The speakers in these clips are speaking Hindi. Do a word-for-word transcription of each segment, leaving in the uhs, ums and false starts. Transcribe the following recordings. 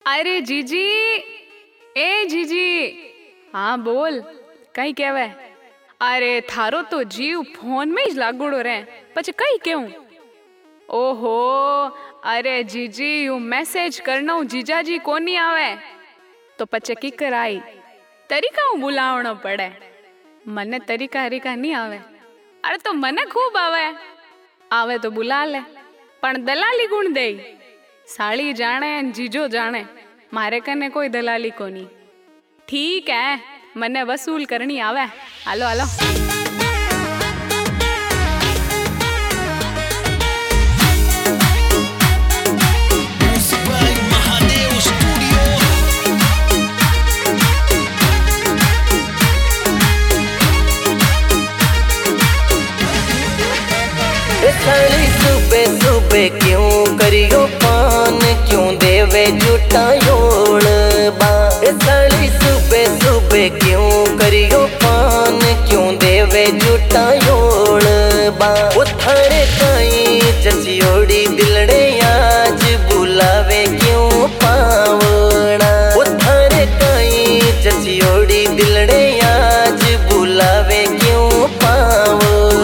अरे जीजी, ए जीजी, हाँ बोल, कहीं कहवे? अरे थारो तो जीव फोन में ही लागोड़ो रहे, पछ कहीं क्यों? ओहो, अरे जीजी यू मैसेज करना जीजा जी कोनी आवे तो पछ की कराई तरीका बुलावनो पड़े। मने तरीका हरीका नहीं आवे। अरे तो मने खूब आवे, आवे तो बुला ले, पण दलाली गुण दे। साड़ी जाने जीजो जाने, मारे कने कोई दलाली कोनी। ठीक है, मने वसूल करनी आवे। हालो हालो। साली सुबह सुबह क्यों करियो पान, क्यों देवे झूठा योड़ बा। साली सुबह सुबह क्यों करियो पान, क्यों देवे झूठा योड़ बा। उथारे काई जचियोड़ी दिलड़े आज बुलावे क्यों पावना। उथारे काई जचियोड़ी दिलड़े आज बुलावे क्यों पावना।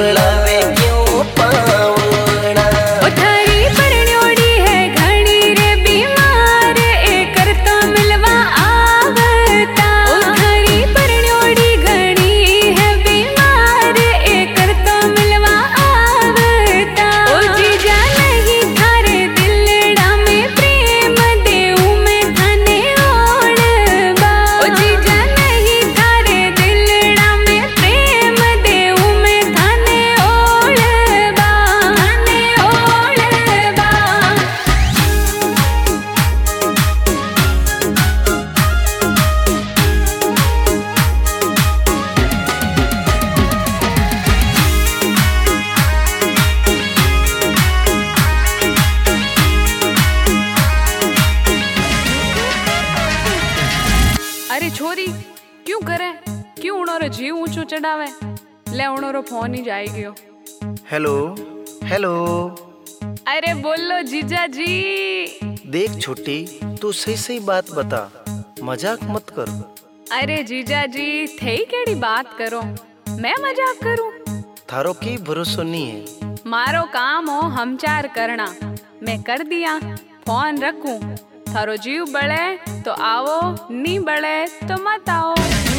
अरे छोरी क्यों करे, क्यों उन्होंने जीव ऊंचो चढ़ावे? ले उन्होंने फोन ही जाए गयो। Hello hello. अरे बोलो जीजा जी। देख छोटी, तू सही सही बात बता, मजाक मत कर। अरे जीजा जी थे केड़ी बात करो, मैं मजाक करूं? थारो की भरोसा नहीं है। मारो काम हो हमचार करना, मैं कर दिया। फोन रखूं, थारो जीव बड़े तो आओ, नी बड़े तो मत आओ।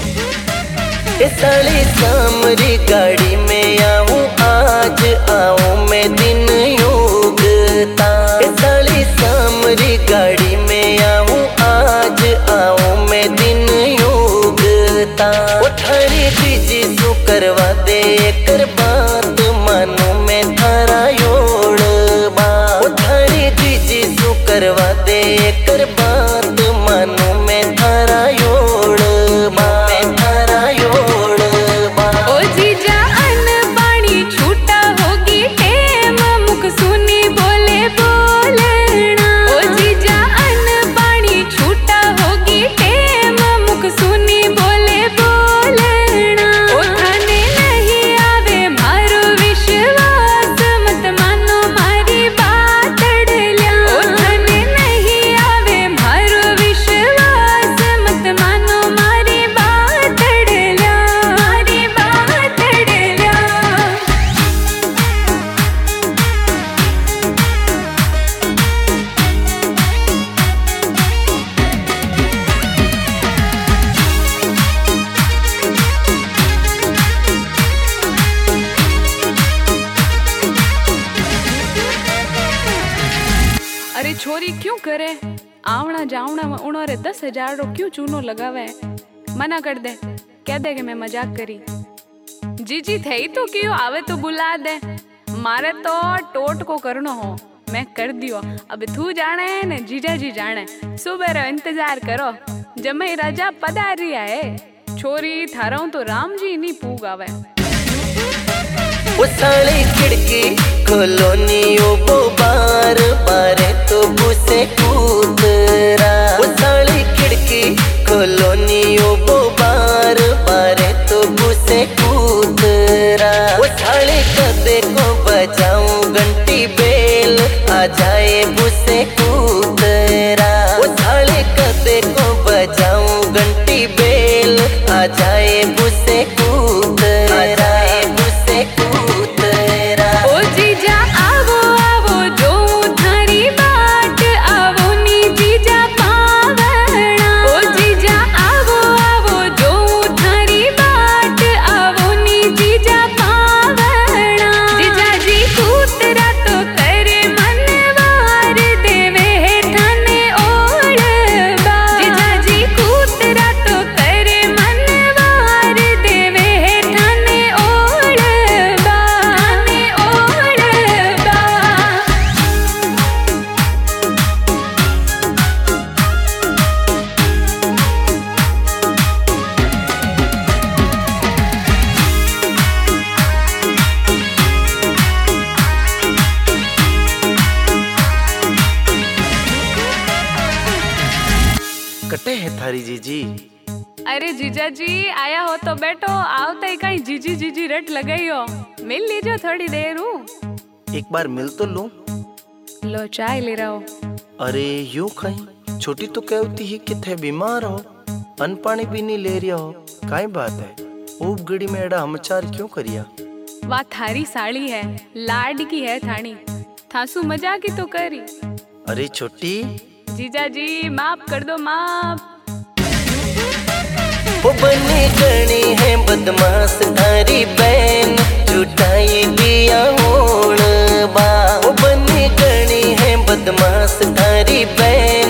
साली सामरी गाड़ी में आऊं, आज आऊं मैं दिन योगता। साली सामरी गाड़ी में आऊं, आज आऊं मैं दिन योगता। उठारी दीजी सु करवा दे कर बात, मानू मैं थारा योड़बा। उठारी दीजी सु करवा दे कर बात, मानू मैं थारा योड़बा। मैं थारा योड़बा। ओ जीजा अन पानी छूटा होगी टेम, मुख सुनी बोले बोलना। ओ जीजा अन पानी छूटा होगी टेम, मुख सुनी बोले बोलना। ओ थाने नहीं आवे मारो विश्वास, मत मानो मारी बात डल्या। ओ थाने नहीं आवे मारो विश्वास, मत मानो मारी बात डल्या। मारी बात डल्या। अरे छोरी क्यों करे, आवना जावना में उन्होंने दस हजार रो क्यों चूनो लगावे? मना कर दे, कह दे कि मैं मजाक करी। जीजी थे तो क्यों आवे तो बुला दे, मारे तो टोट को करनो हो, मैं कर दियो। अब तू जाने ने जीजा जी जाने, सुबह रो इंतजार करो, जमे राजा पधारी आए। छोरी थाराऊ तो राम जी नहीं पूग आवे। साली खिड़की खोलो नी ओ वो बार बारे तो बुसे कूतरा। साली खिड़की खोलो नी ओ वो बार बारे तो बुसे कूतरा। साली कदे को बजाऊं घंटी बेल, आ जाए बुसे कूतरा। साली बुसे कूतरा बुसे कूतरा। ओ जीजा आवो आवो जो थारी बाट आवो नी जीजा पावना। ओ जीजा आवो आवो जो थारी बाट आवो नी जीजा पावना। जीजा जी कूतरा तो करे मनवार देवे थाने ओढ़बा। जीजा जी कूतरा तो करे मनवार देवे थाने ओढ़बा थाने ओढ़बा। कटे है थारी जीजी। अरे जीजा जी आया हो तो बैठो, आवता ही कहीं जीजी जीजी रट लगाई हो। मिल लीजिए थोड़ी देर हूँ। एक बार मिल तो लूं। लो चाय ले रहा हो। अरे यूं कहीं छोटी तो कहती ही कि थे बीमार हो, अन्न पानी भी नहीं ले रिया हो, काई बात है? ऊब गड़ी में एड़ा हमचार क्यों करिया? वाह थारी साड़ी है, लाड की है थानी, थासू मजाक ही तो करी। अरे छोटी जीजा जी माफ कर दो माफ। वो बनी गणी है बदमाश थारी बहन, जुटाई दिया होण बा। वो बनी गणी है बदमाश थारी बहन,